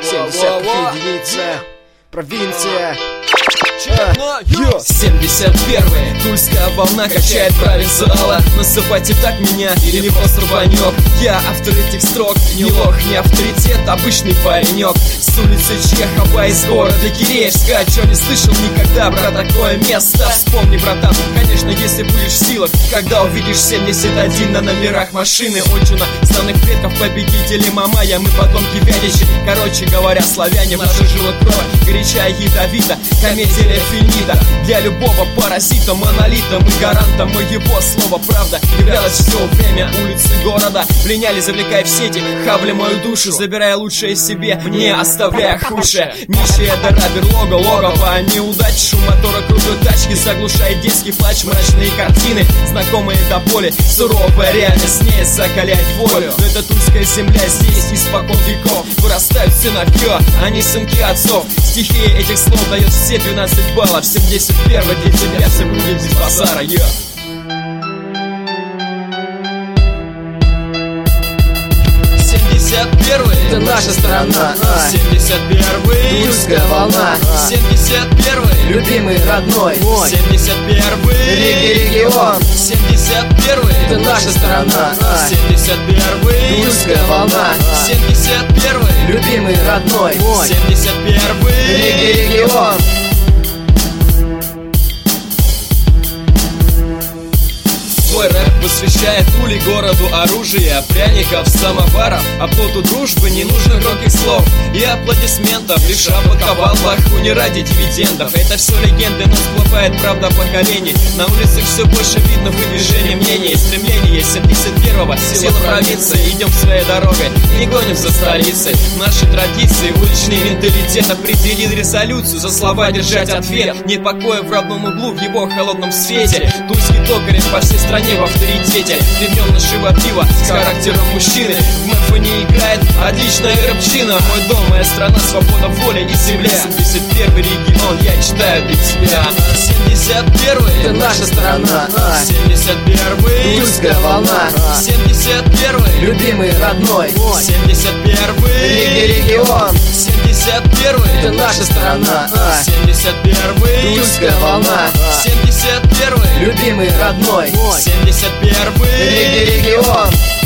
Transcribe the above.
70 единица, провинция. 71-й, тульская волна качает провинциала. Называйте так меня или просто рванёк. Я автор этих строк, не лох, не авторитет, обычный паренек с улицы Чехова из города Киреевска. Чё не слышал никогда про такое место? Вспомни, братан, конечно, если будешь в силах, когда увидишь 71 на номерах машины. Отчина славных предков, победители Мамая, мы потомки Вятичей. Короче говоря, славяне, в наших жилах кровь горячая, ядовита, комедия финита. Для любого паразита, монолита, мы гарантом моего слова. Правда являлась все время, улицы города пленяли, завлекая в сети, хавли мою душу, забирая лучшее себе, не оставляя худшее. Нищая дыра, берлога, логово неудач, шум мотора крутой тачки заглушает детский плач, мрачные картины, знакомые до боли, суровая реальность, с ней закаляет волю. Но это тульская земля, здесь испокон веков вырастают сыновья, они сынки отцов. Стихия этих слов дает все 12 баллов. 71-й, для тебя все будет без базара, я. 71-й, это наша страна. 71-й, тульская волна. 71-й, любимый родной мой. 71-й, регион. 71-й, это наша страна. 71-й, тульская волна. 71-й, любимый родной мой. 71-й, регион. Свой рэп посвящает Туле, городу оружия, пряников, самоваров. Оплоту дружбы не нужно громких слов и аплодисментов. Лишь опаковал баху не ради дивидендов. Это все легенды, но всплывает правда поколений. На улице все больше видно выдвижение мнений и стремления 71-го, сила провинции. Идем своей дорогой, не гоним за столицей. Наши традиции, уличный менталитет определил резолюцию. За слова держать ответ, не покоя в родном углу, в его холодном свете. Тульский токарь по всей стране в авторитете времен нашего пива с характером мужчины. В МФ не играет отличная рыбчина. Мой дом, моя страна, свобода, воля и земля. 71-й регион, я читаю для тебя. 71-й, это наша страна. 71-й, тульская волна. 71-й, любимый родной мой. 71-й, регион. 71-й, это наша страна. 71-й, тульская волна. 71-й, любимый родной мой. 71-й, регион.